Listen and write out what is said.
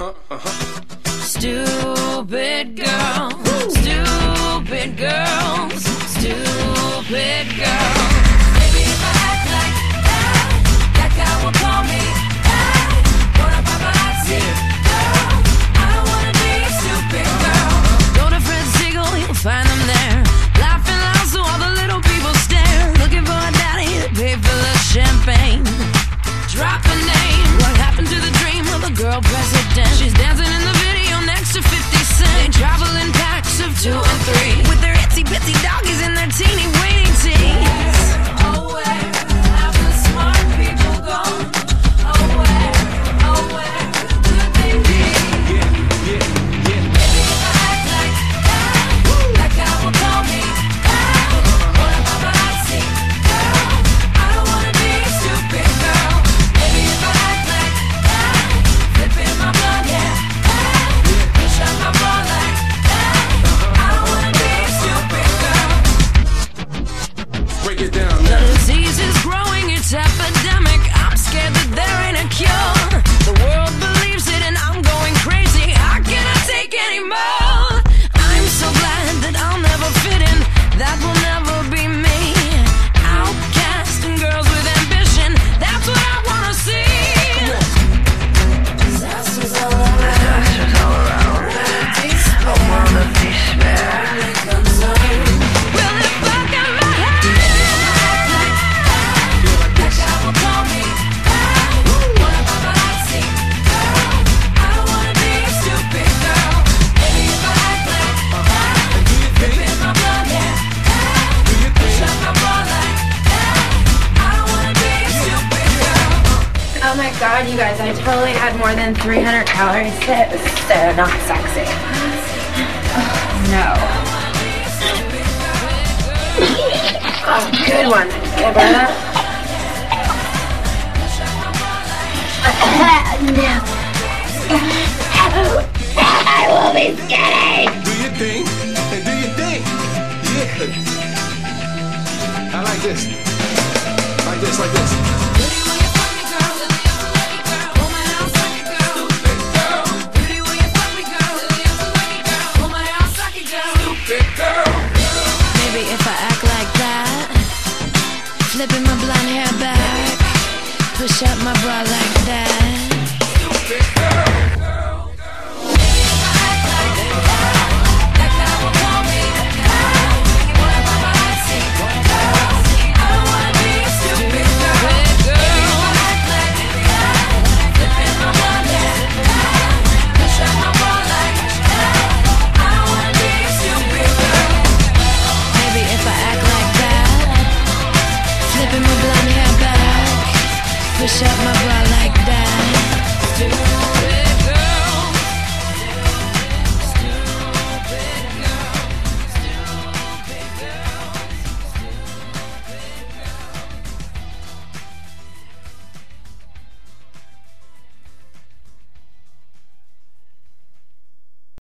Stupid girl, stupid girls, stupid girl. Maybe if I act like that guy will call me. What up, paparazzi? Girl, I don't wanna be a stupid girl. Go to Fred Siegel, you'll find them there, laughing loud so all the little people stare, looking for a daddy to pay for the champagne. Drop a name. What happened to the dream of a girl president? She's dancing in the video next to 50 Cent. They travel in packs of 2 and 3 with their itsy bitsy doggies and their teeny waiting tees. Oh, where have the smart people gone? Oh, where could they be? Maybe if I act like that guy will call me. What am I paparazzi? Girl, I don't wanna be a stupid girl. Maybe if I act like that, flipping my blood, yeah. Push up my bra like that. I don't wanna be a stupid girl. Break it down The now. disease is growing, it's epidemic. I'm scared that there ain't a cure. The world believes it and I'm going crazy. I cannot take anymore. I'm so glad that I'll never fit in. That will never be me. Outcast and girls with ambition. That's what I wanna see. Disasters all around. A world of despair. Well, if I got my head, that guy will call me. What am I paparazzi? Girl, I don't wanna be a stupid girl. Maybe if I act like that, flipping my blood, yeah. Push up my bra like that. I don't wanna be a stupid girl. Oh my god, you guys, I totally had more than 300 calories today. It was so not sexy. No. Oh, good one. Can I burn that? No. I will be skinny. Do your thing and do your thing. Yeah. I like this. Like this, like this. Maybe if I act like that, flipping my blonde hair back, push up my bra like that.